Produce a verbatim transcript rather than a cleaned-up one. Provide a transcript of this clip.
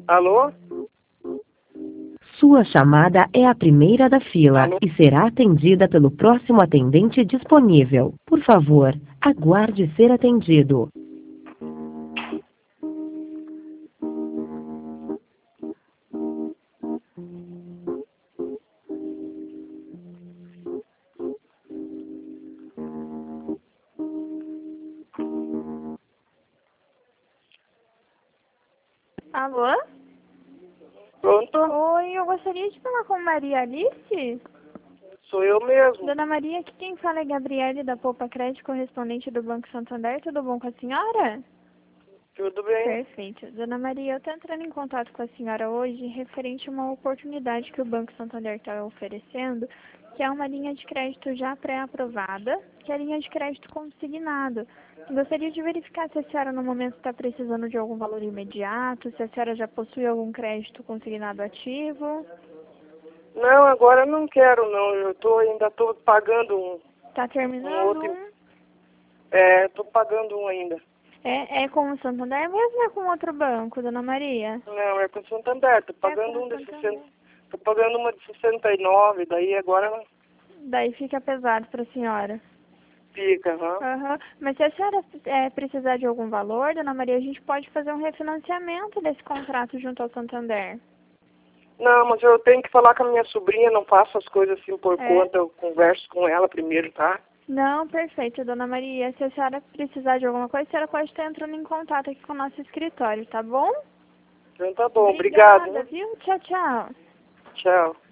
Alô? Sua chamada é a primeira da fila Alô? e será atendida pelo próximo atendente disponível. Por favor, aguarde ser atendido. Alô? Pronto? Oi, eu gostaria de falar com Maria Alice. Sou eu mesmo. Dona Maria, aqui quem fala é Gabriele da Poupa Crédito, correspondente do Banco Santander. Tudo bom com a senhora? Tudo bem? Perfeito. Dona Maria, eu estou entrando em contato com a senhora hoje referente a uma oportunidade que o Banco Santander está oferecendo, que é uma linha de crédito já pré-aprovada, que é a linha de crédito consignado. Gostaria de verificar se a senhora no momento está precisando de algum valor imediato, se a senhora já possui algum crédito consignado ativo. Não, agora eu não quero não. Eu tô, ainda estou pagando um. Está Um terminando? outro. um? É, estou pagando um ainda. É, é com o Santander mesmo ou é com outro banco, Dona Maria? Não, é com o Santander. Estou pagando com um de Santander. sessenta. Estou pagando uma de sessenta e nove, daí agora Daí fica pesado para a senhora. fica, aham. Aham. Mas se a senhora é, precisar de algum valor, Dona Maria, a gente pode fazer um refinanciamento desse contrato junto ao Santander. Não, mas eu tenho que falar com a minha sobrinha, não faço as coisas assim por É? conta, eu converso com ela primeiro, tá? Não, perfeito, Dona Maria. Se a senhora precisar de alguma coisa, a senhora pode estar entrando em contato aqui com o nosso escritório, tá bom? Então tá bom, Obrigada, obrigado. viu? Tchau, tchau. Tchau.